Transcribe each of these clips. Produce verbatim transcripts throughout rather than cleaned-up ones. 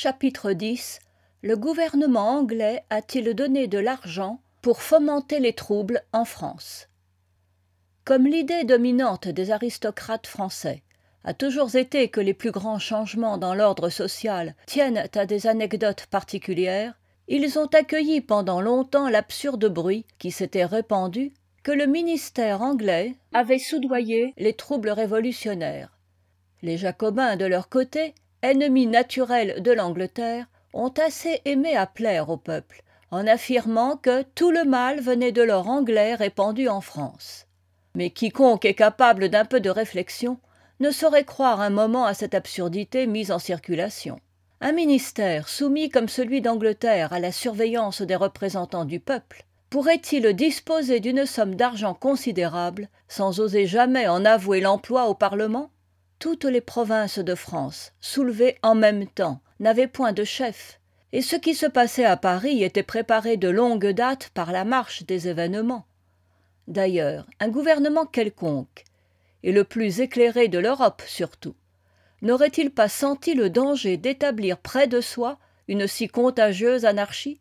Chapitre dix. Le gouvernement anglais a-t-il donné de l'argent pour fomenter les troubles en France? Comme l'idée dominante des aristocrates français a toujours été que les plus grands changements dans l'ordre social tiennent à des anecdotes particulières, ils ont accueilli pendant longtemps l'absurde bruit qui s'était répandu que le ministère anglais avait soudoyé les troubles révolutionnaires. Les Jacobins, de leur côté, ennemis naturels de l'Angleterre, ont assez aimé à plaire au peuple, en affirmant que tout le mal venait de l'or anglais répandu en France. Mais quiconque est capable d'un peu de réflexion ne saurait croire un moment à cette absurdité mise en circulation. Un ministère soumis comme celui d'Angleterre à la surveillance des représentants du peuple pourrait-il disposer d'une somme d'argent considérable sans oser jamais en avouer l'emploi au Parlement? Toutes les provinces de France, soulevées en même temps, n'avaient point de chef, et ce qui se passait à Paris était préparé de longue date par la marche des événements. D'ailleurs, un gouvernement quelconque, et le plus éclairé de l'Europe surtout, n'aurait-il pas senti le danger d'établir près de soi une si contagieuse anarchie?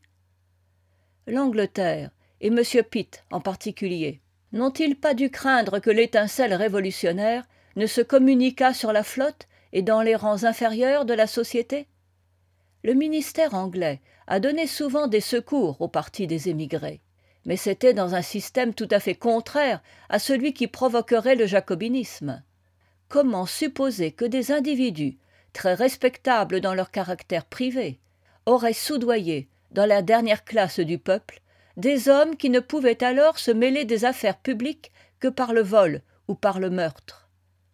L'Angleterre, et M. Pitt en particulier, n'ont-ils pas dû craindre que l'étincelle révolutionnaire ne se communiquât sur la flotte et dans les rangs inférieurs de la société? Le ministère anglais a donné souvent des secours au parti des émigrés, mais c'était dans un système tout à fait contraire à celui qui provoquerait le jacobinisme. Comment supposer que des individus, très respectables dans leur caractère privé, auraient soudoyé, dans la dernière classe du peuple, des hommes qui ne pouvaient alors se mêler des affaires publiques que par le vol ou par le meurtre?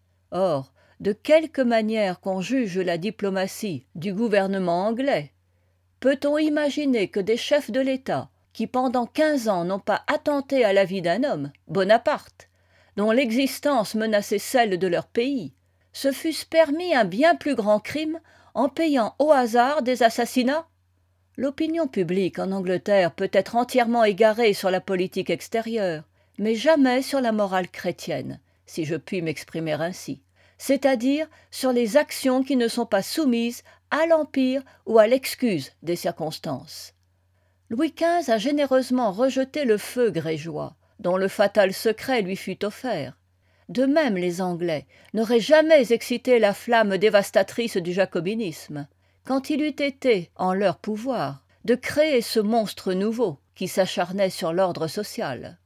Or, de quelque manière qu'on juge la diplomatie du gouvernement anglais, peut-on imaginer que des chefs de l'État, qui pendant quinze ans n'ont pas attenté à la vie d'un homme, Bonaparte, dont l'existence menaçait celle de leur pays, se fussent permis un bien plus grand crime en payant au hasard des assassinats? L'opinion publique en Angleterre peut être entièrement égarée sur la politique extérieure, mais jamais sur la morale chrétienne, si je puis m'exprimer ainsi, c'est-à-dire sur les actions qui ne sont pas soumises à l'empire ou à l'excuse des circonstances. Louis quinze a généreusement rejeté le feu grégeois, dont le fatal secret lui fut offert. De même, les Anglais n'auraient jamais excité la flamme dévastatrice du jacobinisme, quand il eût été en leur pouvoir de créer ce monstre nouveau qui s'acharnait sur l'ordre social.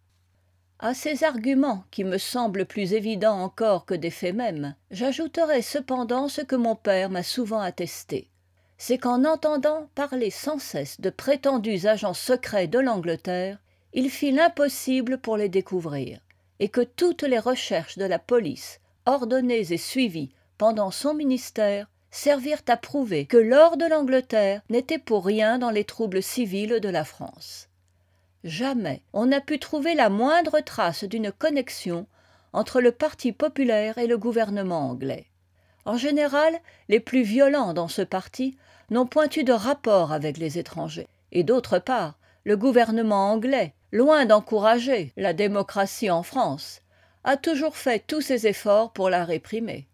À ces arguments, qui me semblent plus évidents encore que des faits mêmes, j'ajouterai cependant ce que mon père m'a souvent attesté. C'est qu'en entendant parler sans cesse de prétendus agents secrets de l'Angleterre, il fit l'impossible pour les découvrir, et que toutes les recherches de la police, ordonnées et suivies pendant son ministère, servirent à prouver que l'or de l'Angleterre n'était pour rien dans les troubles civils de la France. Jamais on n'a pu trouver la moindre trace d'une connexion entre le parti populaire et le gouvernement anglais. En général, les plus violents dans ce parti n'ont point eu de rapport avec les étrangers. Et d'autre part, le gouvernement anglais, loin d'encourager la démocratie en France, a toujours fait tous ses efforts pour la réprimer.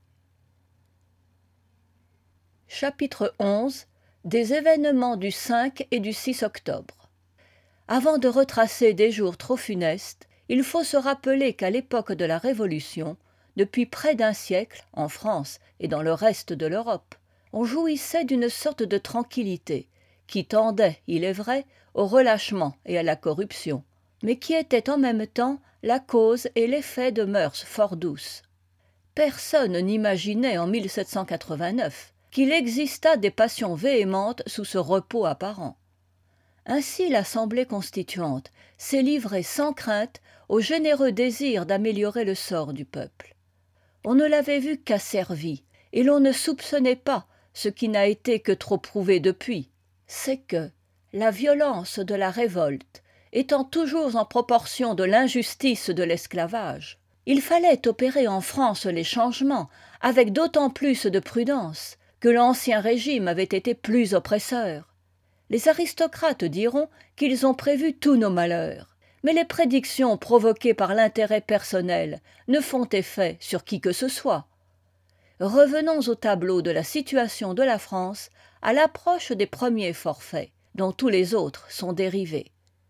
Chapitre onze. Des événements du cinq et du six octobre. Avant de retracer des jours trop funestes, il faut se rappeler qu'à l'époque de la Révolution, depuis près d'un siècle, en France et dans le reste de l'Europe, on jouissait d'une sorte de tranquillité, qui tendait, il est vrai, au relâchement et à la corruption, mais qui était en même temps la cause et l'effet de mœurs fort douces. Personne n'imaginait en mille sept cent quatre-vingt-neuf qu'il existât des passions véhémentes sous ce repos apparent. Ainsi l'Assemblée constituante s'est livrée sans crainte au généreux désir d'améliorer le sort du peuple. On ne l'avait vu qu'asservi, et l'on ne soupçonnait pas, ce qui n'a été que trop prouvé depuis, c'est que, la violence de la révolte étant toujours en proportion de l'injustice de l'esclavage, il fallait opérer en France les changements avec d'autant plus de prudence que l'ancien régime avait été plus oppresseur. Les aristocrates diront qu'ils ont prévu tous nos malheurs, mais les prédictions provoquées par l'intérêt personnel ne font effet sur qui que ce soit. revenons au tableau de la situation de la France à l'approche des premiers forfaits, dont tous les autres sont dérivés.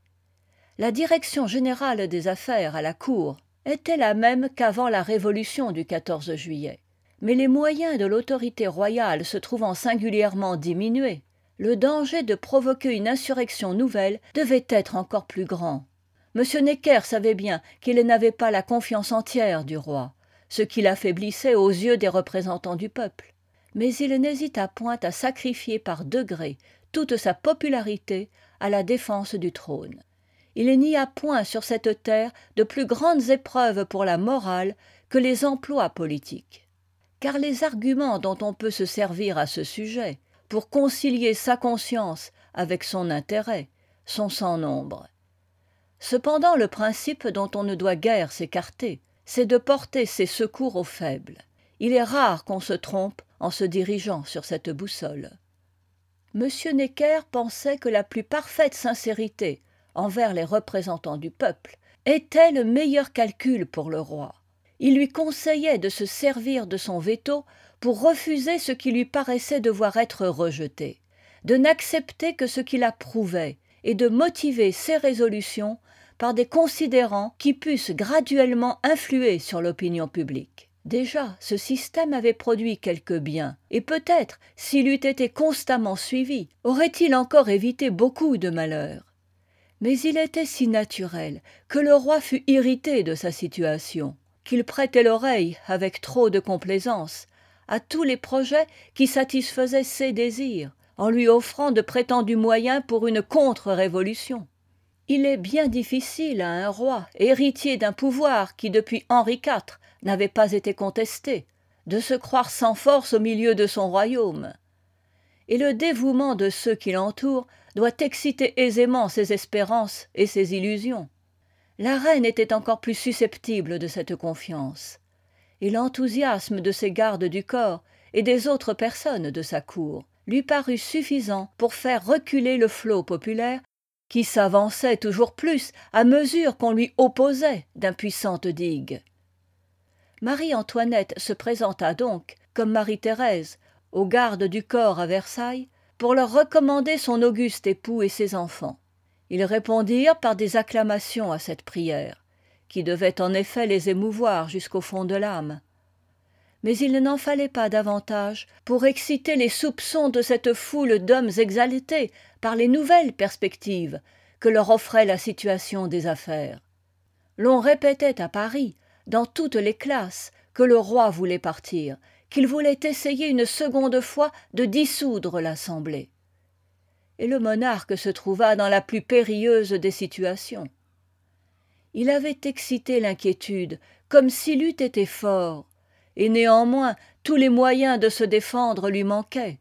La direction générale des affaires à la cour était la même qu'avant la révolution du quatorze juillet, mais les moyens de l'autorité royale se trouvant singulièrement diminués, le danger de provoquer une insurrection nouvelle devait être encore plus grand. M. Necker savait bien qu'il n'avait pas la confiance entière du roi, ce qui l'affaiblissait aux yeux des représentants du peuple, mais il n'hésita point à sacrifier par degrés toute sa popularité à la défense du trône. Il n'y a point sur cette terre de plus grandes épreuves pour la morale que les emplois politiques, car les arguments dont on peut se servir à ce sujet pour concilier sa conscience avec son intérêt sont sans nombre. Cependant, le principe dont on ne doit guère s'écarter, c'est de porter ses secours aux faibles. Il est rare qu'on se trompe en se dirigeant sur cette boussole. M. Necker pensait que la plus parfaite sincérité envers les représentants du peuple était le meilleur calcul pour le roi. Il lui conseillait de se servir de son veto pour refuser ce qui lui paraissait devoir être rejeté, de n'accepter que ce qu'il approuvait et de motiver ses résolutions par des considérants qui pussent graduellement influer sur l'opinion publique. Déjà, ce système avait produit quelques biens, et peut-être, s'il eût été constamment suivi, aurait-il encore évité beaucoup de malheurs. Mais il était si naturel que le roi fut irrité de sa situation, qu'il prêtait l'oreille avec trop de complaisance à tous les projets qui satisfaisaient ses désirs, en lui offrant de prétendus moyens pour une contre-révolution. Il est bien difficile à un roi, héritier d'un pouvoir qui depuis Henri quatre n'avait pas été contesté, de se croire sans force au milieu de son royaume. Et le dévouement de ceux qui l'entourent doit exciter aisément ses espérances et ses illusions. La reine était encore plus susceptible de cette confiance, et l'enthousiasme de ses gardes du corps et des autres personnes de sa cour lui parut suffisant pour faire reculer le flot populaire qui s'avançait toujours plus à mesure qu'on lui opposait d'impuissantes digues. Marie-Antoinette se présenta donc, comme Marie-Thérèse, aux gardes du corps à Versailles, pour leur recommander son auguste époux et ses enfants. Ils répondirent par des acclamations à cette prière, qui devait en effet les émouvoir jusqu'au fond de l'âme. Mais il n'en fallait pas davantage pour exciter les soupçons de cette foule d'hommes exaltés par les nouvelles perspectives que leur offrait la situation des affaires. L'on répétait à Paris, dans toutes les classes, que le roi voulait partir, qu'il voulait essayer une seconde fois de dissoudre l'Assemblée. Et le monarque se trouva dans la plus périlleuse des situations. Il avait excité l'inquiétude comme s'il eût été fort, et néanmoins tous les moyens de se défendre lui manquaient.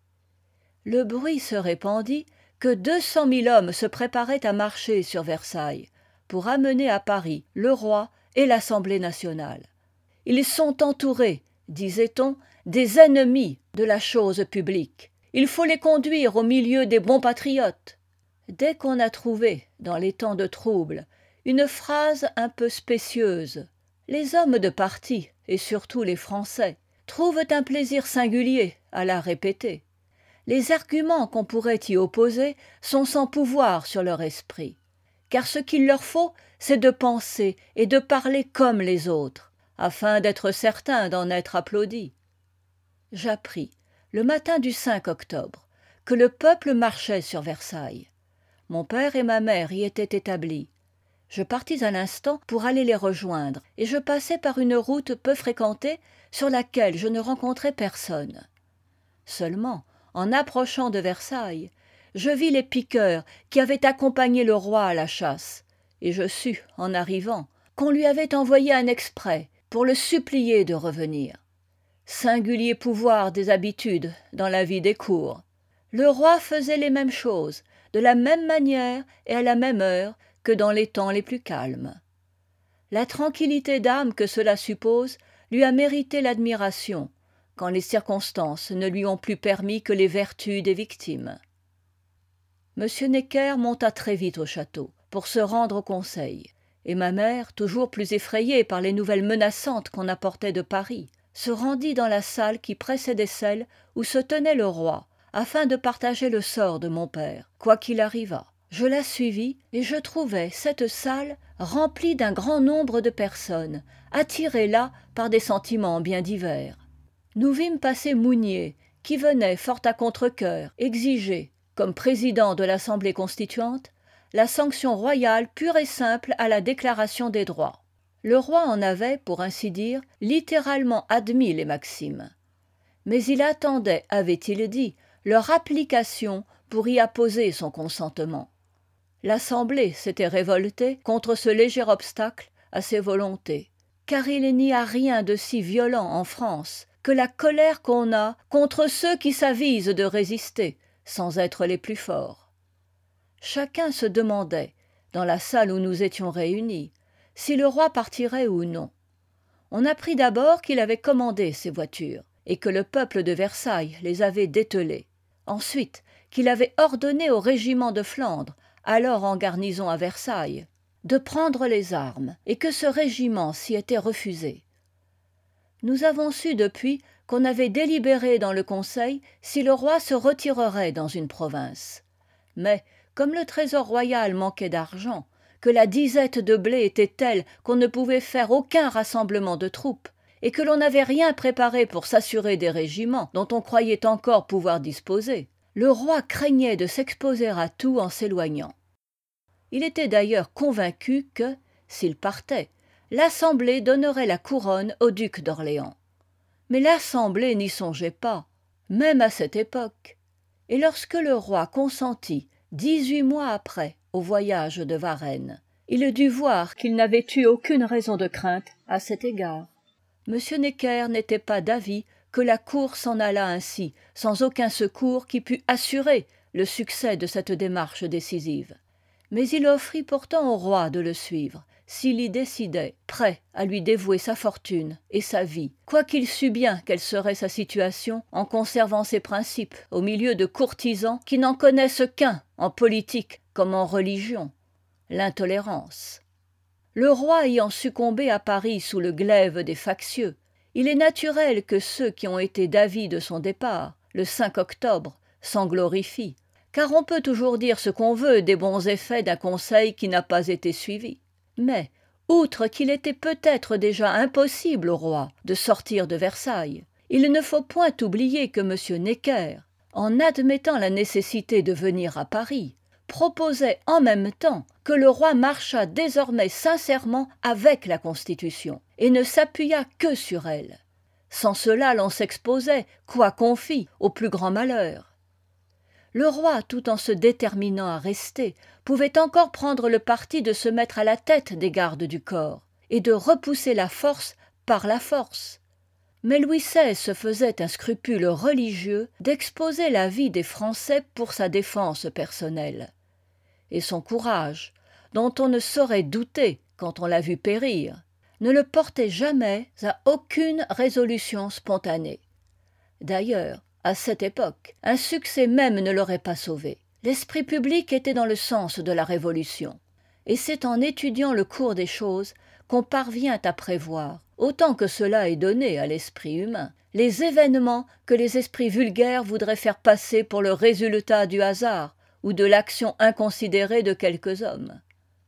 Le bruit se répandit que deux cent mille hommes se préparaient à marcher sur Versailles pour amener à Paris le roi et l'Assemblée nationale. Ils sont entourés, disait-on, des ennemis de la chose publique. Il faut les conduire au milieu des bons patriotes. Dès qu'on a trouvé, dans les temps de trouble, une phrase un peu spécieuse, les hommes de parti, et surtout les Français, trouvent un plaisir singulier à la répéter. Les arguments qu'on pourrait y opposer sont sans pouvoir sur leur esprit, car ce qu'il leur faut, c'est de penser et de parler comme les autres, afin d'être certains d'en être applaudis. J'appris, le matin du cinq octobre, que le peuple marchait sur Versailles. Mon père et ma mère y étaient établis. Je partis à l'instant pour aller les rejoindre, et je passai par une route peu fréquentée sur laquelle je ne rencontrai personne. Seulement, en approchant de Versailles, je vis les piqueurs qui avaient accompagné le roi à la chasse, et je sus, en arrivant, qu'on lui avait envoyé un exprès pour le supplier de revenir. Singulier pouvoir des habitudes dans la vie des cours. Le roi faisait les mêmes choses, de la même manière et à la même heure que dans les temps les plus calmes. La tranquillité d'âme que cela suppose lui a mérité l'admiration, quand les circonstances ne lui ont plus permis que les vertus des victimes. M. Necker monta très vite au château, pour se rendre au conseil, et ma mère, toujours plus effrayée par les nouvelles menaçantes qu'on apportait de Paris, se rendit dans la salle qui précédait celle où se tenait le roi, afin de partager le sort de mon père, quoi qu'il arrivât. Je la suivis, et je trouvai cette salle remplie d'un grand nombre de personnes, attirées là par des sentiments bien divers. Nous vîmes passer Mounier, qui venait fort à contre-cœur exiger, comme président de l'Assemblée constituante, la sanction royale pure et simple à la Déclaration des droits. Le roi en avait, pour ainsi dire, littéralement admis les maximes. Mais il attendait, avait-il dit, leur application pour y apposer son consentement. L'Assemblée s'était révoltée contre ce léger obstacle à ses volontés, car il n'y a rien de si violent en France que la colère qu'on a contre ceux qui s'avisent de résister, sans être les plus forts. Chacun se demandait, dans la salle où nous étions réunis, si le roi partirait ou non. On apprit d'abord qu'il avait commandé ses voitures, et que le peuple de Versailles les avait dételées. Ensuite, qu'il avait ordonné au régiment de Flandre, alors en garnison à Versailles, de prendre les armes, et que ce régiment s'y était refusé. Nous avons su depuis qu'on avait délibéré dans le Conseil si le roi se retirerait dans une province. Mais, comme le trésor royal manquait d'argent, que la disette de blé était telle qu'on ne pouvait faire aucun rassemblement de troupes, et que l'on n'avait rien préparé pour s'assurer des régiments dont on croyait encore pouvoir disposer, le roi craignait de s'exposer à tout en s'éloignant. Il était d'ailleurs convaincu que, s'il partait, l'Assemblée donnerait la couronne au duc d'Orléans. Mais l'Assemblée n'y songeait pas, même à cette époque. Et lorsque le roi consentit, dix-huit mois après, au voyage de Varennes, il dut voir qu'il n'avait eu aucune raison de crainte à cet égard. M. Necker n'était pas d'avis que la cour s'en allât ainsi, sans aucun secours qui pût assurer le succès de cette démarche décisive. Mais il offrit pourtant au roi de le suivre, s'il y décidait, prêt à lui dévouer sa fortune et sa vie, quoiqu'il sût bien quelle serait sa situation en conservant ses principes au milieu de courtisans qui n'en connaissent qu'un en politique comme en religion, l'intolérance. Le roi ayant succombé à Paris sous le glaive des factieux, il est naturel que ceux qui ont été d'avis de son départ, le cinq octobre, s'en glorifient, car on peut toujours dire ce qu'on veut des bons effets d'un conseil qui n'a pas été suivi. Mais, outre qu'il était peut-être déjà impossible au roi de sortir de Versailles, il ne faut point oublier que M. Necker, en admettant la nécessité de venir à Paris, proposait en même temps que le roi marchât désormais sincèrement avec la Constitution, et ne s'appuyât que sur elle. Sans cela, l'on s'exposait, quoi qu'on fît, au plus grand malheur. Le roi, tout en se déterminant à rester, pouvait encore prendre le parti de se mettre à la tête des gardes du corps, et de repousser la force par la force. Mais Louis seize se faisait un scrupule religieux d'exposer la vie des Français pour sa défense personnelle. Et son courage, dont on ne saurait douter quand on l'a vu périr, ne le portait jamais à aucune résolution spontanée. D'ailleurs, à cette époque, un succès même ne l'aurait pas sauvé. L'esprit public était dans le sens de la Révolution, et c'est en étudiant le cours des choses qu'on parvient à prévoir, autant que cela est donné à l'esprit humain, les événements que les esprits vulgaires voudraient faire passer pour le résultat du hasard ou de l'action inconsidérée de quelques hommes.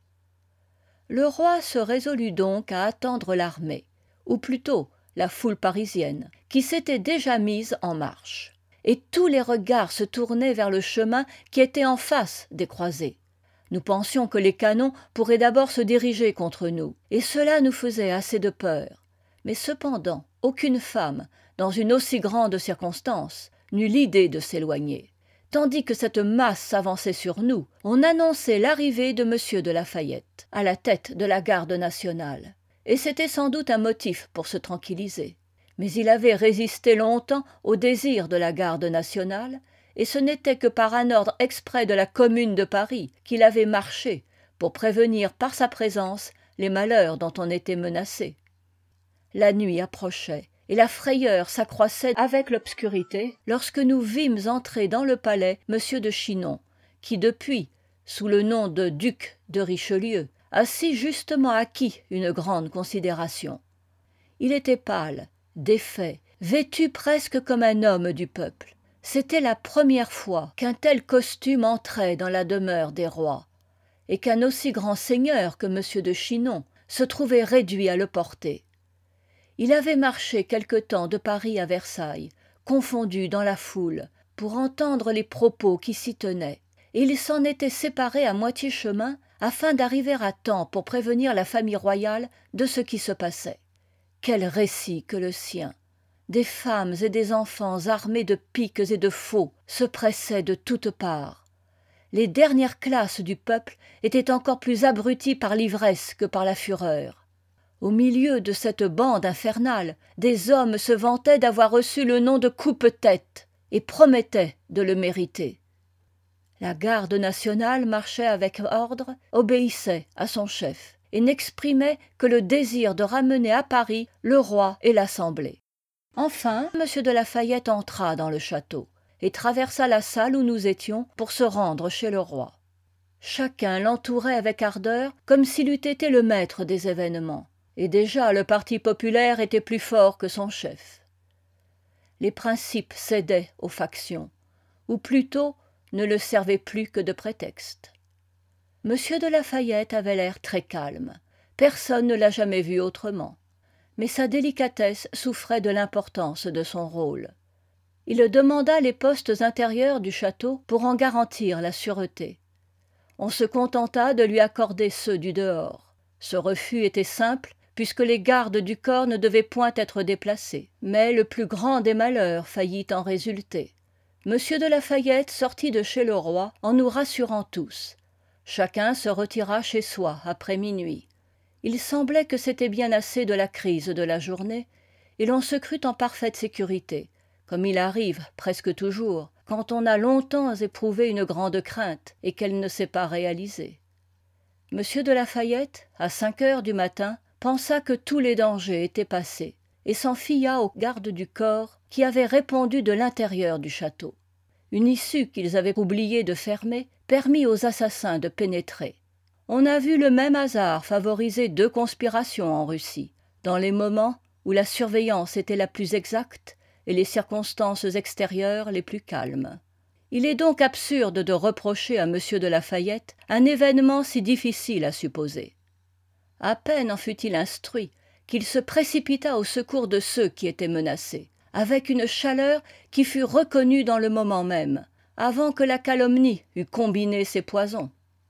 Le roi se résolut donc à attendre l'armée, ou plutôt la foule parisienne, qui s'était déjà mise en marche. Et tous les regards se tournaient vers le chemin qui était en face des croisées. Nous pensions que les canons pourraient d'abord se diriger contre nous, et cela nous faisait assez de peur. Mais cependant, aucune femme, dans une aussi grande circonstance, n'eut l'idée de s'éloigner. Tandis que cette masse s'avançait sur nous, on annonçait l'arrivée de M. de La Fayette, à la tête de la garde nationale. Et c'était sans doute un motif pour se tranquilliser. Mais il avait résisté longtemps au désir de la garde nationale, et ce n'était que par un ordre exprès de la Commune de Paris qu'il avait marché pour prévenir par sa présence les malheurs dont on était menacé. La nuit approchait, et la frayeur s'accroissait avec l'obscurité lorsque nous vîmes entrer dans le palais M. de Chinon, qui depuis, sous le nom de duc de Richelieu, a si justement acquis une grande considération. Il était pâle, défait, vêtu presque comme un homme du peuple. C'était la première fois qu'un tel costume entrait dans la demeure des rois, et qu'un aussi grand seigneur que m de chinon se trouvait réduit à le porter. Il avait marché quelque temps de Paris à Versailles, confondu dans la foule, pour entendre les propos qui s'y tenaient, et il s'en était séparé à moitié chemin afin d'arriver à temps pour prévenir la famille royale de ce qui se passait. Quel récit que le sien! Des femmes et des enfants armés de piques et de faux se pressaient de toutes parts. Les dernières classes du peuple étaient encore plus abruties par l'ivresse que par la fureur. Au milieu de cette bande infernale, des hommes se vantaient d'avoir reçu le nom de coupe-tête et promettaient de le mériter. La garde nationale marchait avec ordre, obéissait à son chef et n'exprimait que le désir de ramener à Paris le roi et l'Assemblée. Enfin, m de La Fayette entra dans le château et traversa la salle où nous étions pour se rendre chez le roi. Chacun l'entourait avec ardeur comme s'il eût été le maître des événements, et déjà le parti populaire était plus fort que son chef. Les principes cédaient aux factions, ou plutôt ne le servaient plus que de prétexte. m de La Fayette avait l'air très calme, personne ne l'a jamais vu autrement. Mais sa délicatesse souffrait de l'importance de son rôle. Il demanda les postes intérieurs du château pour en garantir la sûreté. On se contenta de lui accorder ceux du dehors. Ce refus était simple, puisque les gardes du corps ne devaient point être déplacés. Mais le plus grand des malheurs faillit en résulter. m de La Fayette sortit de chez le roi en nous rassurant tous. Chacun se retira chez soi après minuit. Il semblait que c'était bien assez de la crise de la journée, et l'on se crut en parfaite sécurité, comme il arrive presque toujours, quand on a longtemps éprouvé une grande crainte et qu'elle ne s'est pas réalisée. m de La Fayette, à cinq heures du matin, pensa que tous les dangers étaient passés, et s'en fia aux gardes du corps qui avaient répondu de l'intérieur du château. Une issue qu'ils avaient oublié de fermer permit aux assassins de pénétrer. On a vu le même hasard favoriser deux conspirations en Russie, dans les moments où la surveillance était la plus exacte et les circonstances extérieures les plus calmes. Il est donc absurde de reprocher à m de La Fayette un événement si difficile à supposer. À peine en fut-il instruit qu'il se précipita au secours de ceux qui étaient menacés, avec une chaleur qui fut reconnue dans le moment même, avant que la calomnie eût combiné ses poisons.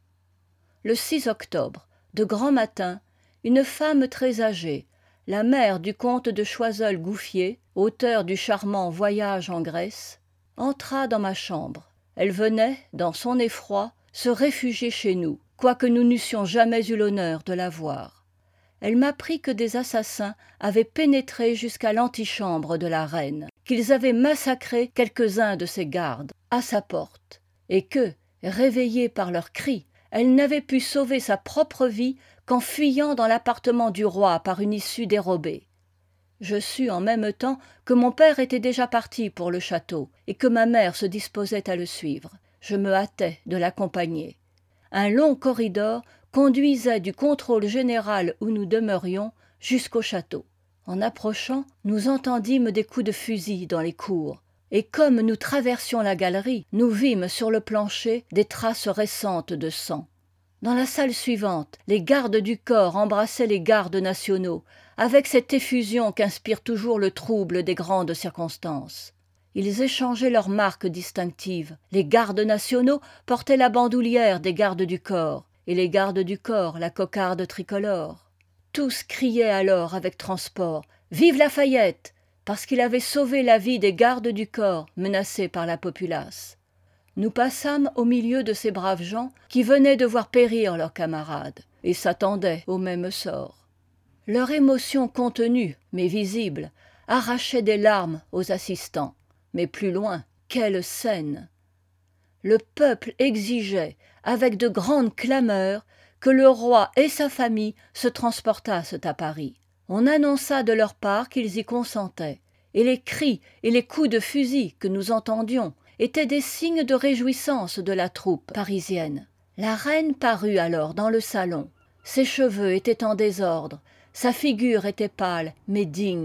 Le six octobre, de grand matin, une femme très âgée, la mère du comte de Choiseul-Gouffier, auteur du charmant Voyage en Grèce, entra dans ma chambre. Elle venait, dans son effroi, se réfugier chez nous, quoique nous n'eussions jamais eu l'honneur de la voir. Elle m'apprit que des assassins avaient pénétré jusqu'à l'antichambre de la reine, qu'ils avaient massacré quelques-uns de ses gardes à sa porte, et que, réveillée par leurs cris, elle n'avait pu sauver sa propre vie qu'en fuyant dans l'appartement du roi par une issue dérobée. Je sus en même temps que mon père était déjà parti pour le château et que ma mère se disposait à le suivre. Je me hâtai de l'accompagner. Un long corridor conduisait du contrôle général où nous demeurions jusqu'au château. En approchant, nous entendîmes des coups de fusil dans les cours, et comme nous traversions la galerie, nous vîmes sur le plancher des traces récentes de sang. Dans la salle suivante, les gardes du corps embrassaient les gardes nationaux, avec cette effusion qu'inspire toujours le trouble des grandes circonstances. Ils échangeaient leurs marques distinctives. Les gardes nationaux portaient la bandoulière des gardes du corps, et les gardes du corps la cocarde tricolore. Tous criaient alors avec transport « Vive Lafayette !» parce qu'il avait sauvé la vie des gardes du corps menacés par la populace. Nous passâmes au milieu de ces braves gens qui venaient de voir périr leurs camarades et s'attendaient au même sort. Leur émotion contenue, mais visible, arrachait des larmes aux assistants. Mais plus loin, quelle scène! Le peuple exigeait, avec de grandes clameurs, que le roi et sa famille se transportassent à Paris. On annonça de leur part qu'ils y consentaient, et les cris et les coups de fusil que nous entendions étaient des signes de réjouissance de la troupe parisienne. La reine parut alors dans le salon. Ses cheveux étaient en désordre, sa figure était pâle mais digne,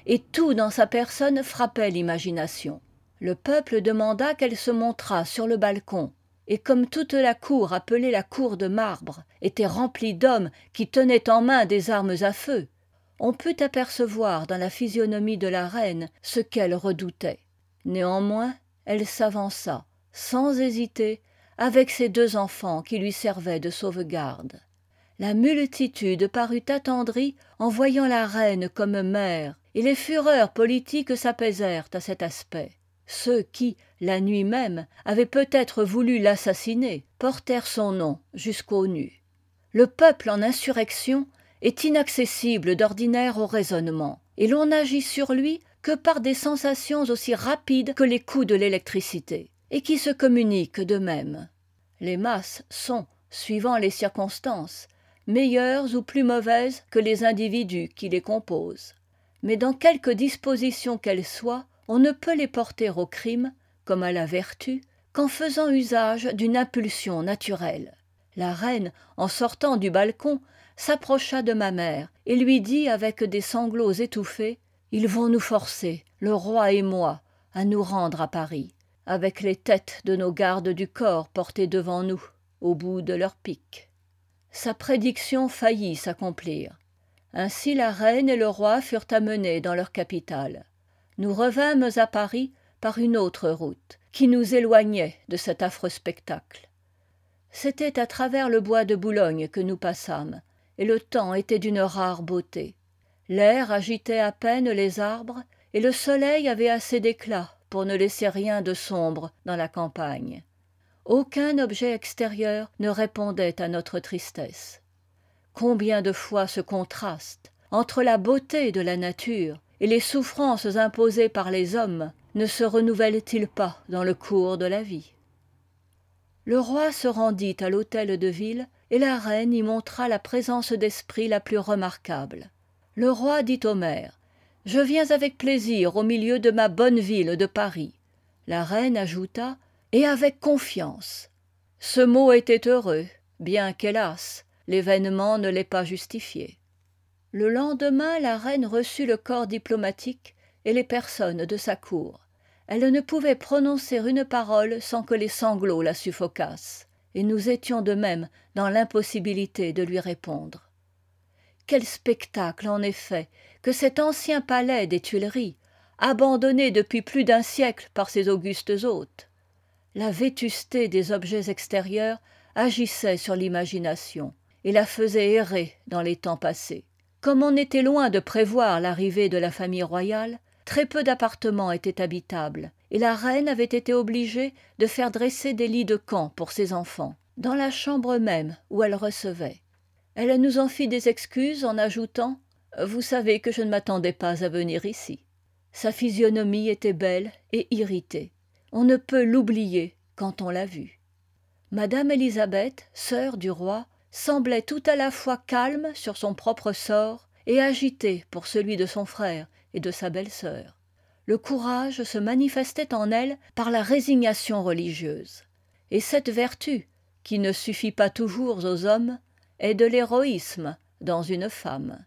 et tout dans sa personne frappait l'imagination. Le peuple demanda qu'elle se montrât sur le balcon, et comme toute la cour appelée la cour de marbre était remplie d'hommes qui tenaient en main des armes à feu, on put apercevoir dans la physionomie de la reine ce qu'elle redoutait. Néanmoins, elle s'avança, sans hésiter, avec ses deux enfants qui lui servaient de sauvegarde. La multitude parut attendrie en voyant la reine comme mère, et les fureurs politiques s'apaisèrent à cet aspect. Ceux qui, la nuit même, avaient peut-être voulu l'assassiner, portèrent son nom jusqu'aux nues. Le peuple en insurrection est inaccessible d'ordinaire au raisonnement, et l'on n'agit sur lui que par des sensations aussi rapides que les coups de l'électricité, et qui se communiquent d'eux-mêmes. Les masses sont, suivant les circonstances, meilleures ou plus mauvaises que les individus qui les composent. Mais dans quelque disposition qu'elles soient, on ne peut les porter au crime, comme à la vertu, qu'en faisant usage d'une impulsion naturelle. La reine, en sortant du balcon, s'approcha de ma mère et lui dit avec des sanglots étouffés: « Ils vont nous forcer, le roi et moi, à nous rendre à Paris, avec les têtes de nos gardes du corps portées devant nous, au bout de leurs piques. » Sa prédiction faillit s'accomplir. Ainsi la reine et le roi furent amenés dans leur capitale. Nous revînmes à Paris par une autre route, qui nous éloignait de cet affreux spectacle. C'était à travers le bois de Boulogne que nous passâmes, et le temps était d'une rare beauté. L'air agitait à peine les arbres, et le soleil avait assez d'éclat pour ne laisser rien de sombre dans la campagne. Aucun objet extérieur ne répondait à notre tristesse. Combien de fois ce contraste entre la beauté de la nature et les souffrances imposées par les hommes ne se renouvelle-t-il pas dans le cours de la vie? Le roi se rendit à l'hôtel de ville et la reine y montra la présence d'esprit la plus remarquable. Le roi dit au maire: « Je viens avec plaisir au milieu de ma bonne ville de Paris. » La reine ajouta: « Et avec confiance. » Ce mot était heureux, bien qu'hélas, l'événement ne l'ait pas justifié. Le lendemain, la reine reçut le corps diplomatique et les personnes de sa cour. Elle ne pouvait prononcer une parole sans que les sanglots la suffocassent, et nous étions de même dans l'impossibilité de lui répondre. Quel spectacle, en effet, que cet ancien palais des Tuileries, abandonné depuis plus d'un siècle par ses augustes hôtes! La vétusté des objets extérieurs agissait sur l'imagination et la faisait errer dans les temps passés. Comme on était loin de prévoir l'arrivée de la famille royale, très peu d'appartements étaient habitables, et la reine avait été obligée de faire dresser des lits de camp pour ses enfants, dans la chambre même où elle recevait. Elle nous en fit des excuses en ajoutant: « Vous savez que je ne m'attendais pas à venir ici. » Sa physionomie était belle et irritée. On ne peut l'oublier quand on l'a vue. Madame Élisabeth, sœur du roi, semblait tout à la fois calme sur son propre sort et agitée pour celui de son frère et de sa belle-sœur. Le courage se manifestait en elle par la résignation religieuse. Et cette vertu, qui ne suffit pas toujours aux hommes, est de l'héroïsme dans une femme.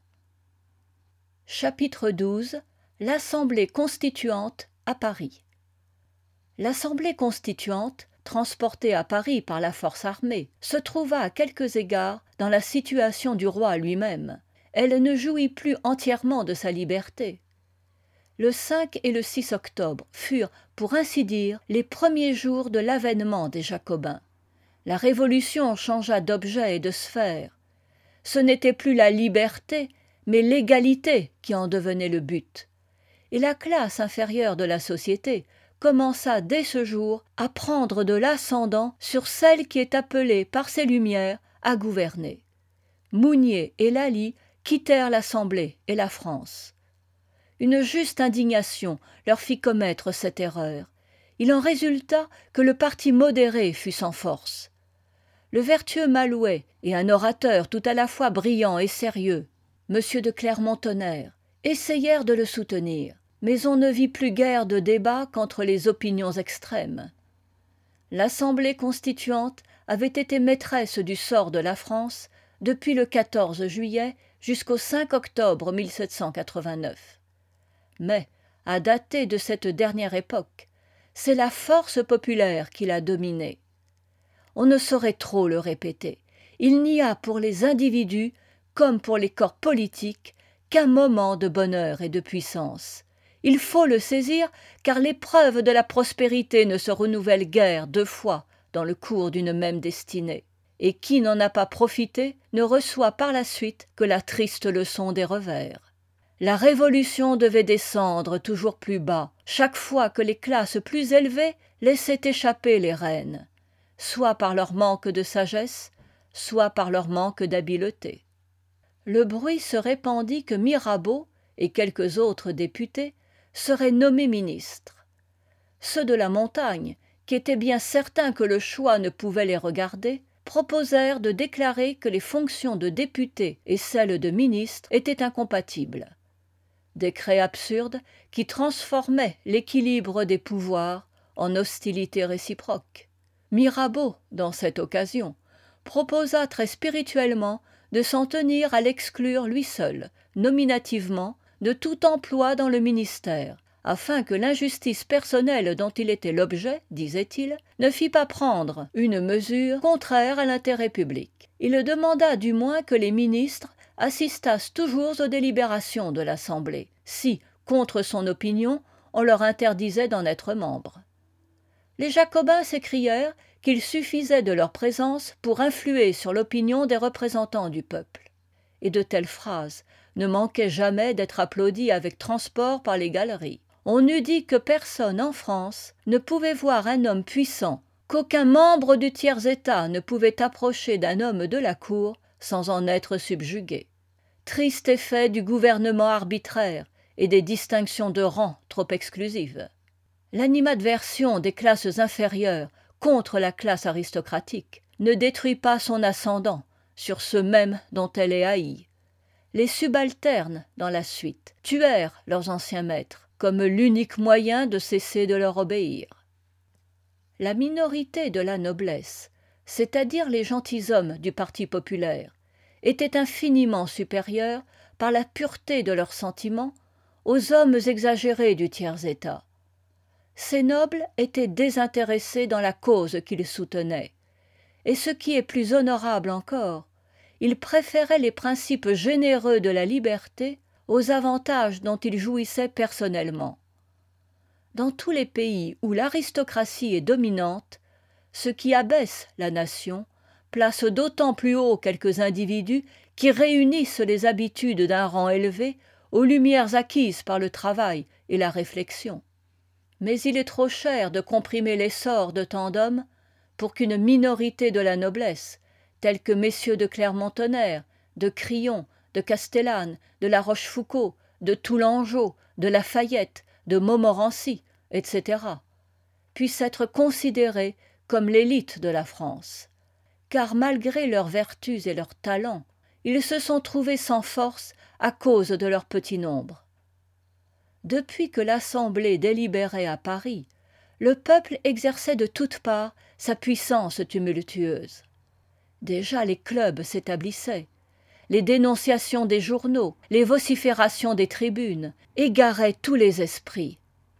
Chapitre douze. L'Assemblée constituante à Paris. L'Assemblée constituante, transportée à Paris par la force armée, se trouva à quelques égards dans la situation du roi lui-même. Elle ne jouit plus entièrement de sa liberté. Le cinq et le six octobre furent, pour ainsi dire, les premiers jours de l'avènement des Jacobins. La Révolution changea d'objet et de sphère. Ce n'était plus la liberté, mais l'égalité qui en devenait le but. Et la classe inférieure de la société commença dès ce jour à prendre de l'ascendant sur celle qui est appelée par ses lumières à gouverner. Mounier et Lally quittèrent l'Assemblée et la France. Une juste indignation leur fit commettre cette erreur. Il en résulta que le parti modéré fut sans force. Le vertueux Malouet et un orateur tout à la fois brillant et sérieux, M. de Clermont-Tonnerre, essayèrent de le soutenir, mais on ne vit plus guère de débat qu'entre les opinions extrêmes. L'Assemblée constituante avait été maîtresse du sort de la France depuis le quatorze juillet jusqu'au cinq octobre mille sept cent quatre-vingt-neuf. Mais, à dater de cette dernière époque, c'est la force populaire qui l'a dominé. On ne saurait trop le répéter. Il n'y a pour les individus, comme pour les corps politiques, qu'un moment de bonheur et de puissance. Il faut le saisir, car l'épreuve de la prospérité ne se renouvelle guère deux fois dans le cours d'une même destinée, et qui n'en a pas profité ne reçoit par la suite que la triste leçon des revers. La révolution devait descendre toujours plus bas, chaque fois que les classes plus élevées laissaient échapper les rênes, soit par leur manque de sagesse, soit par leur manque d'habileté. Le bruit se répandit que Mirabeau et quelques autres députés seraient nommés ministres. Ceux de la montagne, qui étaient bien certains que le choix ne pouvait les regarder, proposèrent de déclarer que les fonctions de député et celles de ministre étaient incompatibles. Décret absurde qui transformait l'équilibre des pouvoirs en hostilité réciproque. Mirabeau, dans cette occasion, proposa très spirituellement de s'en tenir à l'exclure lui seul, nominativement, de tout emploi dans le ministère, afin que l'injustice personnelle dont il était l'objet, disait-il, ne fît pas prendre une mesure contraire à l'intérêt public. Il demanda du moins que les ministres assistassent toujours aux délibérations de l'Assemblée, si, contre son opinion, on leur interdisait d'en être membres. Les Jacobins s'écrièrent qu'il suffisait de leur présence pour influer sur l'opinion des représentants du peuple. Et de telles phrases ne manquaient jamais d'être applaudies avec transport par les galeries. On eût dit que personne en France ne pouvait voir un homme puissant, qu'aucun membre du tiers-état ne pouvait approcher d'un homme de la cour sans en être subjugué. Triste effet du gouvernement arbitraire et des distinctions de rang trop exclusives. L'animadversion des classes inférieures contre la classe aristocratique ne détruit pas son ascendant sur ceux mêmes dont elle est haïe. Les subalternes, dans la suite, tuèrent leurs anciens maîtres, comme l'unique moyen de cesser de leur obéir. La minorité de la noblesse, c'est-à-dire les gentilshommes du parti populaire, était infiniment supérieure, par la pureté de leurs sentiments, aux hommes exagérés du tiers-état. Ces nobles étaient désintéressés dans la cause qu'ils soutenaient, et ce qui est plus honorable encore, ils préféraient les principes généreux de la liberté aux avantages dont ils jouissaient personnellement. Dans tous les pays où l'aristocratie est dominante, ce qui abaisse la nation place d'autant plus haut quelques individus qui réunissent les habitudes d'un rang élevé aux lumières acquises par le travail et la réflexion. Mais il est trop cher de comprimer l'essor de tant d'hommes pour qu'une minorité de la noblesse, tels que messieurs de Clermont-Tonnerre, de Crillon, de Castellane, de La Rochefoucauld, de Toulangeau, de Lafayette, de Montmorency, et cætera, puissent être considérés comme l'élite de la France. Car malgré leurs vertus et leurs talents, ils se sont trouvés sans force à cause de leur petit nombre. Depuis que l'Assemblée délibérait à Paris, le peuple exerçait de toutes parts sa puissance tumultueuse. Déjà les clubs s'établissaient, les dénonciations des journaux, les vociférations des tribunes égaraient tous les esprits.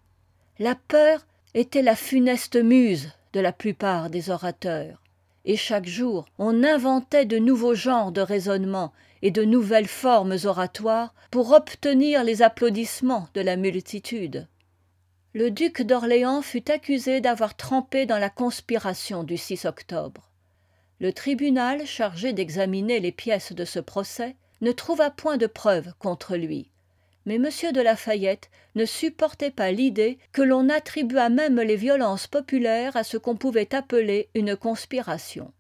La peur était la funeste muse de la plupart des orateurs, et chaque jour on inventait de nouveaux genres de raisonnement et de nouvelles formes oratoires pour obtenir les applaudissements de la multitude. Le duc d'Orléans fut accusé d'avoir trempé dans la conspiration du six octobre. Le tribunal chargé d'examiner les pièces de ce procès ne trouva point de preuves contre lui. Mais M. de La Fayette ne supportait pas l'idée que l'on attribuât même les violences populaires à ce qu'on pouvait appeler une conspiration.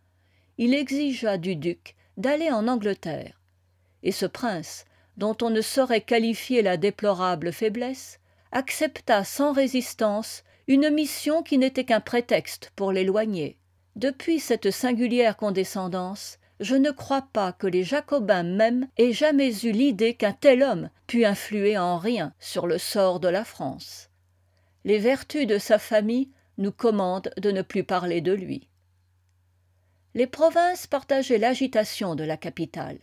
Il exigea du duc d'aller en Angleterre, et ce prince, dont on ne saurait qualifier la déplorable faiblesse, accepta sans résistance une mission qui n'était qu'un prétexte pour l'éloigner. Depuis cette singulière condescendance, je ne crois pas que les Jacobins même aient jamais eu l'idée qu'un tel homme pût influer en rien sur le sort de la France. Les vertus de sa famille nous commandent de ne plus parler de lui. Les provinces partageaient l'agitation de la capitale,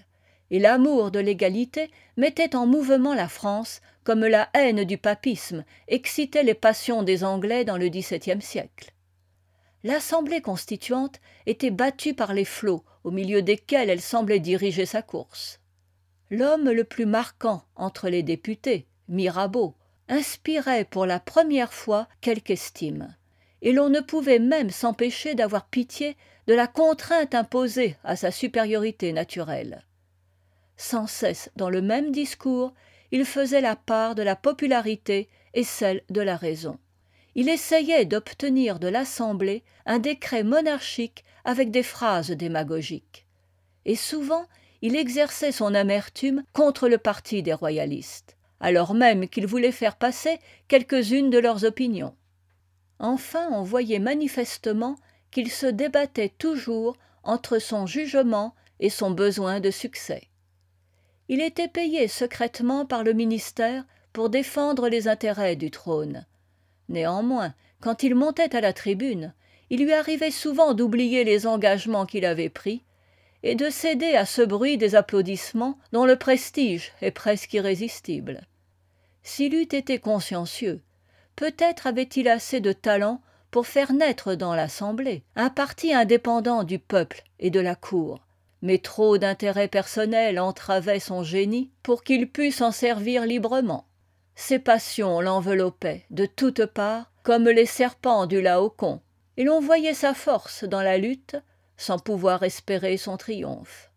et l'amour de l'égalité mettait en mouvement la France comme la haine du papisme excitait les passions des Anglais dans le dix-septième siècle. L'Assemblée constituante était battue par les flots au milieu desquels elle semblait diriger sa course. L'homme le plus marquant entre les députés, Mirabeau, inspirait pour la première fois quelque estime, et l'on ne pouvait même s'empêcher d'avoir pitié de la contrainte imposée à sa supériorité naturelle. Sans cesse dans le même discours, il faisait la part de la popularité et celle de la raison. Il essayait d'obtenir de l'Assemblée un décret monarchique avec des phrases démagogiques. Et souvent, il exerçait son amertume contre le parti des royalistes, alors même qu'il voulait faire passer quelques-unes de leurs opinions. Enfin, on voyait manifestement qu'il se débattait toujours entre son jugement et son besoin de succès. Il était payé secrètement par le ministère pour défendre les intérêts du trône. Néanmoins, quand il montait à la tribune, il lui arrivait souvent d'oublier les engagements qu'il avait pris et de céder à ce bruit des applaudissements dont le prestige est presque irrésistible. S'il eût été consciencieux, peut-être avait-il assez de talent pour faire naître dans l'Assemblée un parti indépendant du peuple et de la cour, mais trop d'intérêts personnels entravaient son génie pour qu'il pût s'en servir librement. Ses passions l'enveloppaient de toutes parts comme les serpents du Laocoon, et l'on voyait sa force dans la lutte sans pouvoir espérer son triomphe.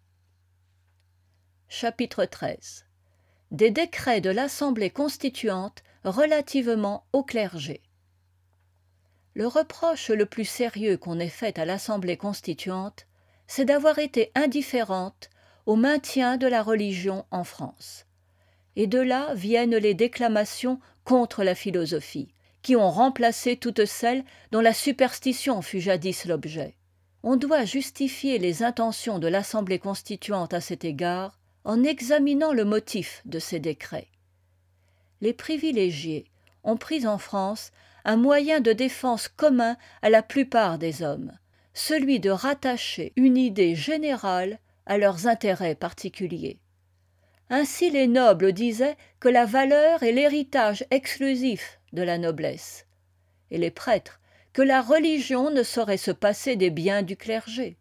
Chapitre treize. Des décrets de l'Assemblée constituante relativement au clergé. Le reproche le plus sérieux qu'on ait fait à l'Assemblée constituante, c'est d'avoir été indifférente au maintien de la religion en France. Et de là viennent les déclamations contre la philosophie, qui ont remplacé toutes celles dont la superstition fut jadis l'objet. On doit justifier les intentions de l'Assemblée constituante à cet égard en examinant le motif de ces décrets. Les privilégiés ont pris en France un moyen de défense commun à la plupart des hommes, celui de rattacher une idée générale à leurs intérêts particuliers. Ainsi les nobles disaient que la valeur est l'héritage exclusif de la noblesse, et les prêtres que la religion ne saurait se passer des biens du clergé.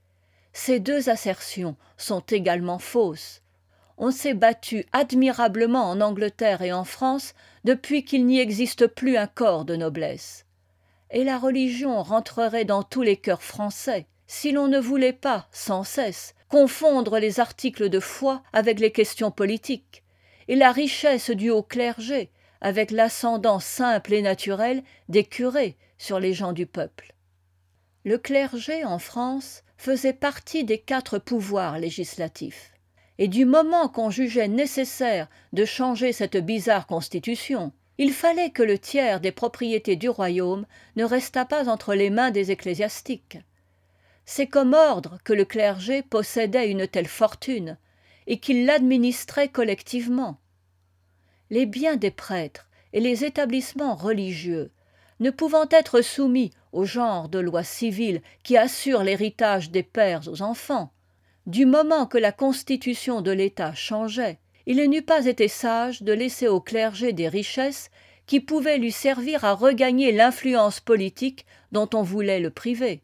Ces deux assertions sont également fausses. On s'est battu admirablement en Angleterre et en France depuis qu'il n'y existe plus un corps de noblesse. Et la religion rentrerait dans tous les cœurs français si l'on ne voulait pas, sans cesse, confondre les articles de foi avec les questions politiques, et la richesse du haut clergé avec l'ascendant simple et naturel des curés sur les gens du peuple. Le clergé, en France, faisait partie des quatre pouvoirs législatifs. Et du moment qu'on jugeait nécessaire de changer cette bizarre constitution, il fallait que le tiers des propriétés du royaume ne restât pas entre les mains des ecclésiastiques. C'est comme ordre que le clergé possédait une telle fortune, et qu'il l'administrait collectivement. Les biens des prêtres et les établissements religieux, ne pouvant être soumis au genre de loi civile qui assure l'héritage des pères aux enfants, du moment que la constitution de l'État changeait, il n'eût pas été sage de laisser au clergé des richesses qui pouvaient lui servir à regagner l'influence politique dont on voulait le priver.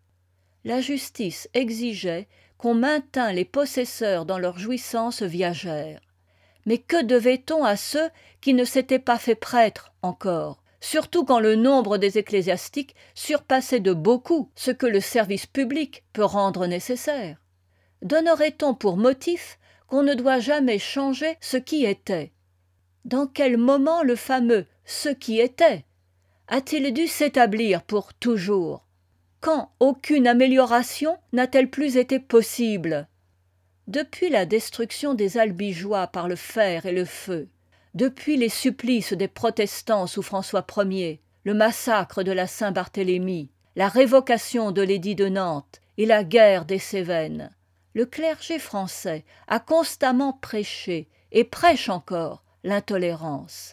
La justice exigeait qu'on maintînt les possesseurs dans leurs jouissances viagères. Mais que devait-on à ceux qui ne s'étaient pas fait prêtres encore, surtout quand le nombre des ecclésiastiques surpassait de beaucoup ce que le service public peut rendre nécessaire? Donnerait-on pour motif qu'on ne doit jamais changer ce qui était? Dans quel moment le fameux « ce qui était » a-t-il dû s'établir pour toujours? Quand aucune amélioration n'a-t-elle plus été possible? Depuis la destruction des albigeois par le fer et le feu, depuis les supplices des protestants sous François Ier, le massacre de la Saint-Barthélemy, la révocation de l'édit de Nantes et la guerre des Cévennes, le clergé français a constamment prêché, et prêche encore, l'intolérance.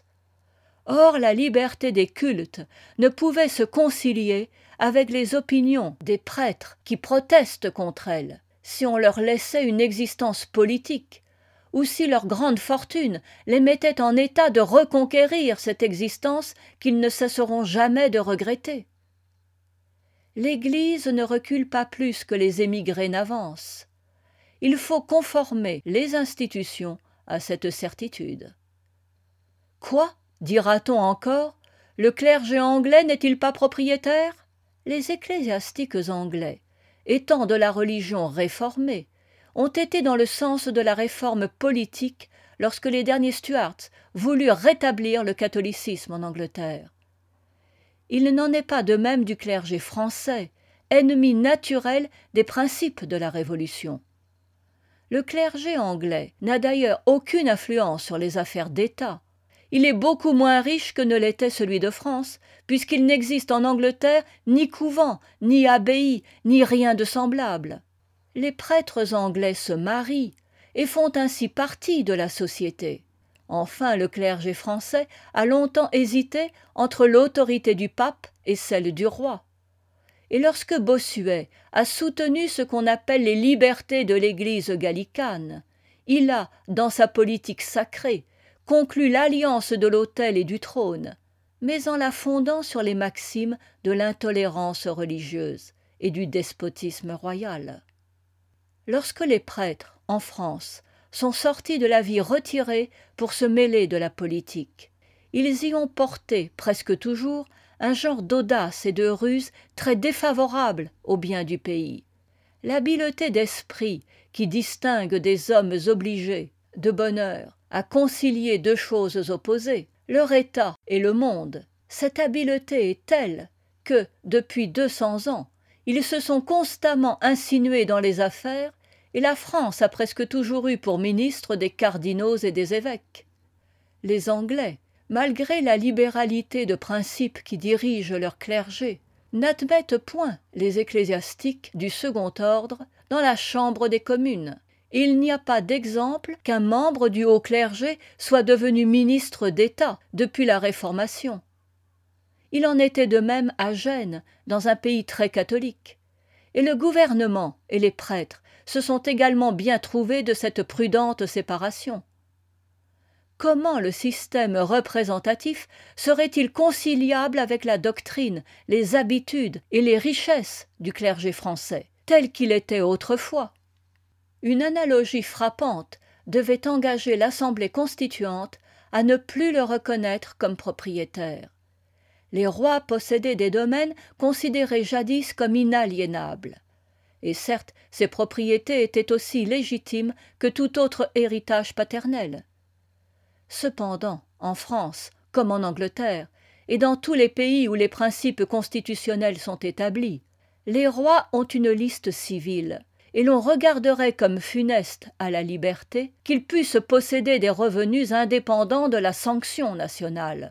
Or la liberté des cultes ne pouvait se concilier avec les opinions des prêtres qui protestent contre elle, si on leur laissait une existence politique, ou si leur grande fortune les mettait en état de reconquérir cette existence qu'ils ne cesseront jamais de regretter. L'Église ne recule pas plus que les émigrés n'avancent. Il faut conformer les institutions à cette certitude. Quoi, dira-t-on encore, le clergé anglais n'est-il pas propriétaire? Les ecclésiastiques anglais, étant de la religion réformée, ont été dans le sens de la réforme politique lorsque les derniers Stuarts voulurent rétablir le catholicisme en Angleterre. Il n'en est pas de même du clergé français, ennemi naturel des principes de la Révolution. Le clergé anglais n'a d'ailleurs aucune influence sur les affaires d'État. Il est beaucoup moins riche que ne l'était celui de France, puisqu'il n'existe en Angleterre ni couvent, ni abbaye, ni rien de semblable. Les prêtres anglais se marient et font ainsi partie de la société. Enfin, le clergé français a longtemps hésité entre l'autorité du pape et celle du roi. Et lorsque Bossuet a soutenu ce qu'on appelle les libertés de l'Église gallicane, il a, dans sa politique sacrée, conclu l'alliance de l'autel et du trône, mais en la fondant sur les maximes de l'intolérance religieuse et du despotisme royal. Lorsque les prêtres, en France, sont sortis de la vie retirée pour se mêler de la politique, ils y ont porté, presque toujours, un genre d'audace et de ruse très défavorable au bien du pays. L'habileté d'esprit qui distingue des hommes obligés, de bonne heure, à concilier deux choses opposées, leur état et le monde, cette habileté est telle que, depuis deux cents ans, ils se sont constamment insinués dans les affaires, et la France a presque toujours eu pour ministres des cardinaux et des évêques. Les Anglais, malgré la libéralité de principes qui dirige leur clergé, n'admettent point les ecclésiastiques du second ordre dans la Chambre des communes. Il n'y a pas d'exemple qu'un membre du haut clergé soit devenu ministre d'État depuis la Réformation. Il en était de même à Gênes, dans un pays très catholique. Et le gouvernement et les prêtres se sont également bien trouvés de cette prudente séparation. Comment le système représentatif serait-il conciliable avec la doctrine, les habitudes et les richesses du clergé français, tel qu'il était autrefois? Une analogie frappante devait engager l'Assemblée constituante à ne plus le reconnaître comme propriétaire. Les rois possédaient des domaines considérés jadis comme inaliénables. Et certes, ces propriétés étaient aussi légitimes que tout autre héritage paternel. Cependant, en France, comme en Angleterre, et dans tous les pays où les principes constitutionnels sont établis, les rois ont une liste civile, et l'on regarderait comme funeste à la liberté qu'ils puissent posséder des revenus indépendants de la sanction nationale.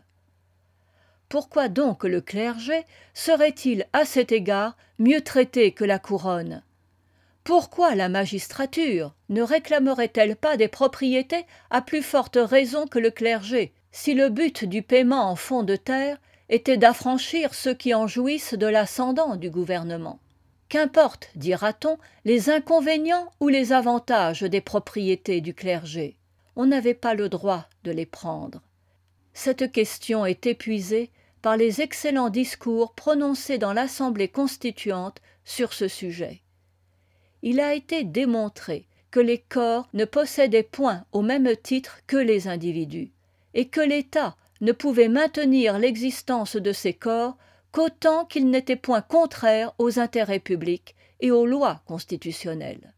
Pourquoi donc le clergé serait-il à cet égard mieux traité que la couronne? Pourquoi la magistrature ne réclamerait-elle pas des propriétés à plus forte raison que le clergé, si le but du paiement en fonds de terre était d'affranchir ceux qui en jouissent de l'ascendant du gouvernement? Qu'importe, dira-t-on, les inconvénients ou les avantages des propriétés du clergé? On n'avait pas le droit de les prendre. Cette question est épuisée par les excellents discours prononcés dans l'Assemblée constituante sur ce sujet. Il a été démontré que les corps ne possédaient point au même titre que les individus, et que l'État ne pouvait maintenir l'existence de ces corps qu'autant qu'ils n'étaient point contraires aux intérêts publics et aux lois constitutionnelles.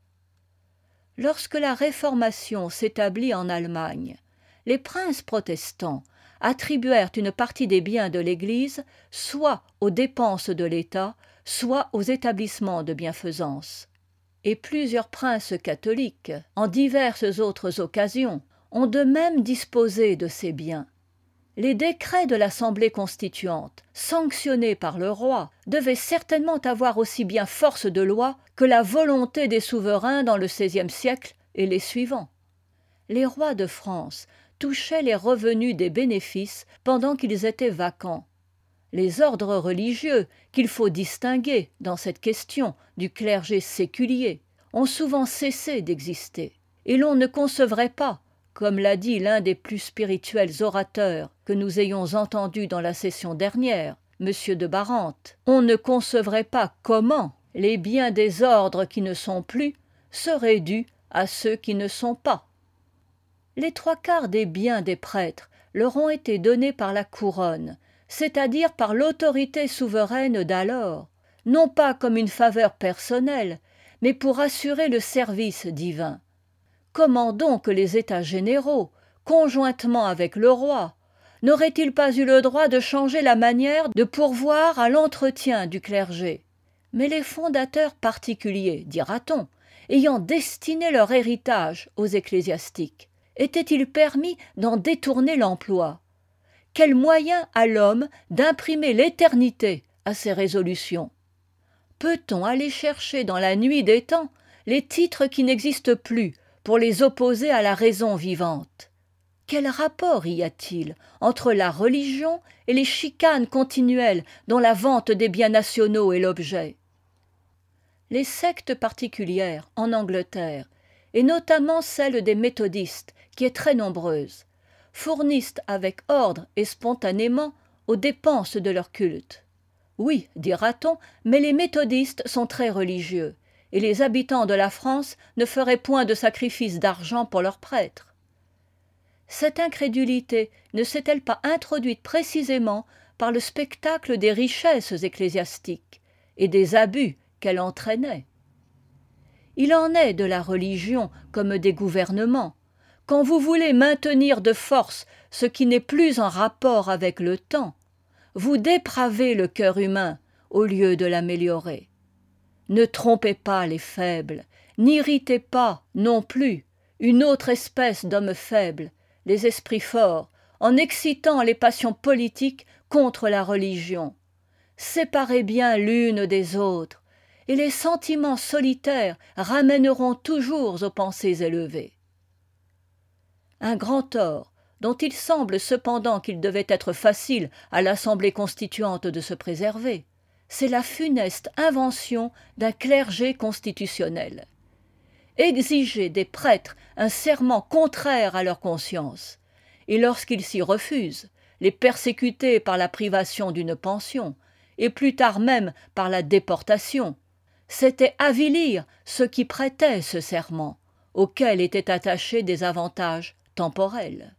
Lorsque la Réformation s'établit en Allemagne, les princes protestants attribuèrent une partie des biens de l'Église soit aux dépenses de l'État, soit aux établissements de bienfaisance. Et plusieurs princes catholiques, en diverses autres occasions, ont de même disposé de ces biens. Les décrets de l'Assemblée constituante, sanctionnés par le roi, devaient certainement avoir aussi bien force de loi que la volonté des souverains dans le seizième siècle et les suivants. Les rois de France touchaient les revenus des bénéfices pendant qu'ils étaient vacants. Les ordres religieux, qu'il faut distinguer dans cette question du clergé séculier, ont souvent cessé d'exister, et l'on ne concevrait pas, comme l'a dit l'un des plus spirituels orateurs que nous ayons entendus dans la session dernière, M. de Barante, on ne concevrait pas comment les biens des ordres qui ne sont plus seraient dus à ceux qui ne sont pas. Les trois quarts des biens des prêtres leur ont été donnés par la couronne, c'est-à-dire par l'autorité souveraine d'alors, non pas comme une faveur personnelle, mais pour assurer le service divin. Comment donc les États généraux, conjointement avec le roi, n'auraient-ils pas eu le droit de changer la manière de pourvoir à l'entretien du clergé? Mais les fondateurs particuliers, dira-t-on, ayant destiné leur héritage aux ecclésiastiques, était-il permis d'en détourner l'emploi? Quel moyen a l'homme d'imprimer l'éternité à ses résolutions? Peut-on aller chercher dans la nuit des temps les titres qui n'existent plus pour les opposer à la raison vivante? Quel rapport y a-t-il entre la religion et les chicanes continuelles dont la vente des biens nationaux est l'objet? Les sectes particulières en Angleterre, et notamment celle des méthodistes, qui est très nombreuse, fournissent avec ordre et spontanément aux dépenses de leur culte. Oui, dira-t-on, mais les méthodistes sont très religieux, et les habitants de la France ne feraient point de sacrifice d'argent pour leurs prêtres. Cette incrédulité ne s'est-elle pas introduite précisément par le spectacle des richesses ecclésiastiques et des abus qu'elle entraînait? Il en est de la religion comme des gouvernements. Quand vous voulez maintenir de force ce qui n'est plus en rapport avec le temps, vous dépravez le cœur humain au lieu de l'améliorer. Ne trompez pas les faibles, n'irritez pas non plus une autre espèce d'hommes faibles, les esprits forts, en excitant les passions politiques contre la religion. Séparez bien l'une des autres, et les sentiments solitaires ramèneront toujours aux pensées élevées. Un grand tort, dont il semble cependant qu'il devait être facile à l'Assemblée constituante de se préserver, c'est la funeste invention d'un clergé constitutionnel. Exiger des prêtres un serment contraire à leur conscience, et lorsqu'ils s'y refusent, les persécuter par la privation d'une pension, et plus tard même par la déportation, c'était avilir ceux qui prêtaient ce serment, auquel étaient attachés des avantages temporels.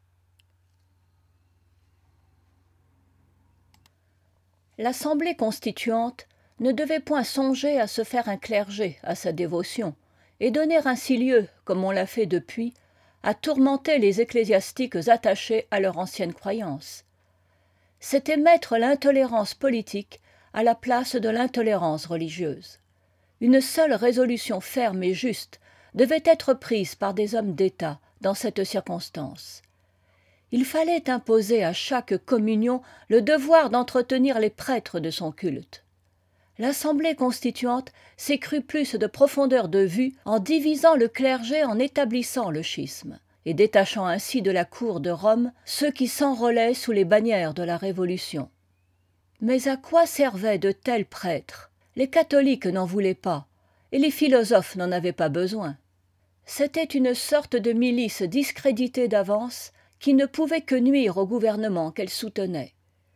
L'Assemblée constituante ne devait point songer à se faire un clergé à sa dévotion, et donner ainsi lieu, comme on l'a fait depuis, à tourmenter les ecclésiastiques attachés à leur ancienne croyance. C'était mettre l'intolérance politique à la place de l'intolérance religieuse. Une seule résolution ferme et juste devait être prise par des hommes d'État dans cette circonstance. Il fallait imposer à chaque communion le devoir d'entretenir les prêtres de son culte. L'Assemblée constituante s'est crue plus de profondeur de vue en divisant le clergé, en établissant le schisme, et détachant ainsi de la cour de Rome ceux qui s'enrôlaient sous les bannières de la Révolution. Mais à quoi servaient de tels prêtres? Les catholiques n'en voulaient pas, et les philosophes n'en avaient pas besoin. C'était une sorte de milice discréditée d'avance qui ne pouvait que nuire au gouvernement qu'elle soutenait.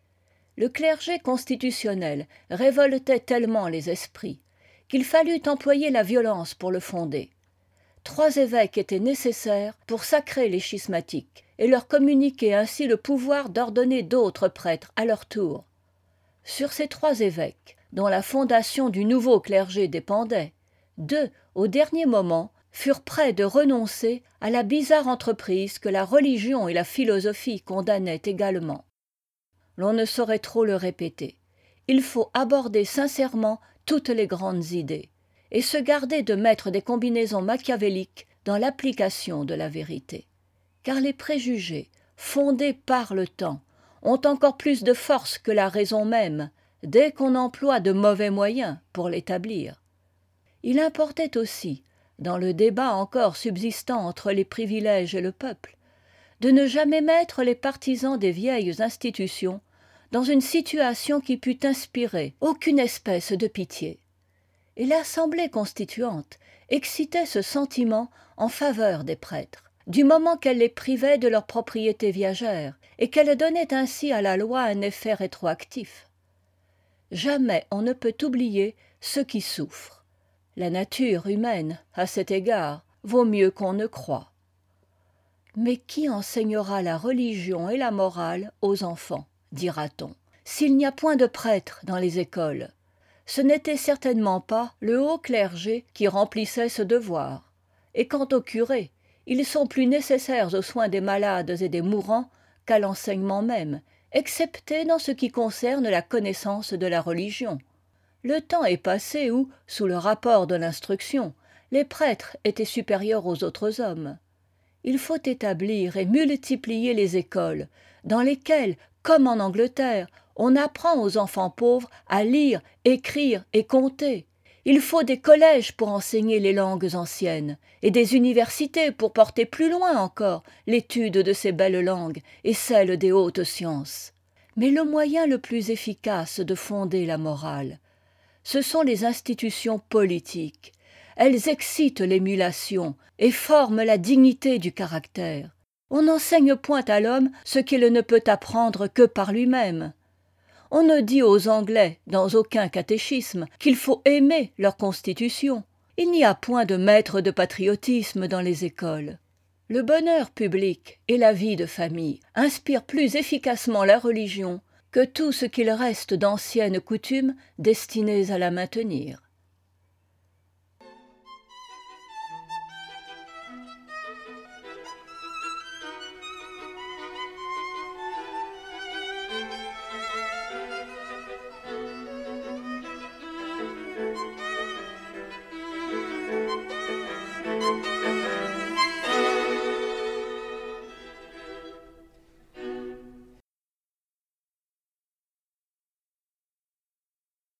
Le clergé constitutionnel révoltait tellement les esprits qu'il fallut employer la violence pour le fonder. Trois évêques étaient nécessaires pour sacrer les schismatiques et leur communiquer ainsi le pouvoir d'ordonner d'autres prêtres à leur tour. Sur ces trois évêques, dont la fondation du nouveau clergé dépendait, deux, au dernier moment, furent prêts de renoncer à la bizarre entreprise que la religion et la philosophie condamnaient également. L'on ne saurait trop le répéter. Il faut aborder sincèrement toutes les grandes idées, et se garder de mettre des combinaisons machiavéliques dans l'application de la vérité. Car les préjugés, fondés par le temps, ont encore plus de force que la raison même, dès qu'on emploie de mauvais moyens pour l'établir. Il importait aussi, dans le débat encore subsistant entre les privilèges et le peuple, de ne jamais mettre les partisans des vieilles institutions dans une situation qui pût inspirer aucune espèce de pitié. et l'Assemblée constituante excitait ce sentiment en faveur des prêtres, du moment qu'elle les privait de leurs propriétés viagères, et qu'elle donnait ainsi à la loi un effet rétroactif. Jamais on ne peut oublier ceux qui souffrent. La nature humaine, à cet égard, vaut mieux qu'on ne croit. Mais qui enseignera la religion et la morale aux enfants, dira-t-on, s'il n'y a point de prêtres dans les écoles? Ce n'était certainement pas le haut clergé qui remplissait ce devoir. Et quant aux curés, ils sont plus nécessaires aux soins des malades et des mourants qu'à l'enseignement même, excepté dans ce qui concerne la connaissance de la religion. Le temps est passé où, sous le rapport de l'instruction, les prêtres étaient supérieurs aux autres hommes. Il faut établir et multiplier les écoles, dans lesquelles, comme en Angleterre, on apprend aux enfants pauvres à lire, écrire et compter. Il faut des collèges pour enseigner les langues anciennes, et des universités pour porter plus loin encore l'étude de ces belles langues et celle des hautes sciences. Mais le moyen le plus efficace de fonder la morale, ce sont les institutions politiques. Elles excitent l'émulation et forment la dignité du caractère. On n'enseigne point à l'homme ce qu'il ne peut apprendre que par lui-même. On ne dit aux Anglais, dans aucun catéchisme, qu'il faut aimer leur constitution. Il n'y a point de maître de patriotisme dans les écoles. Le bonheur public et la vie de famille inspirent plus efficacement la religion que tout ce qu'il reste d'anciennes coutumes destinées à la maintenir.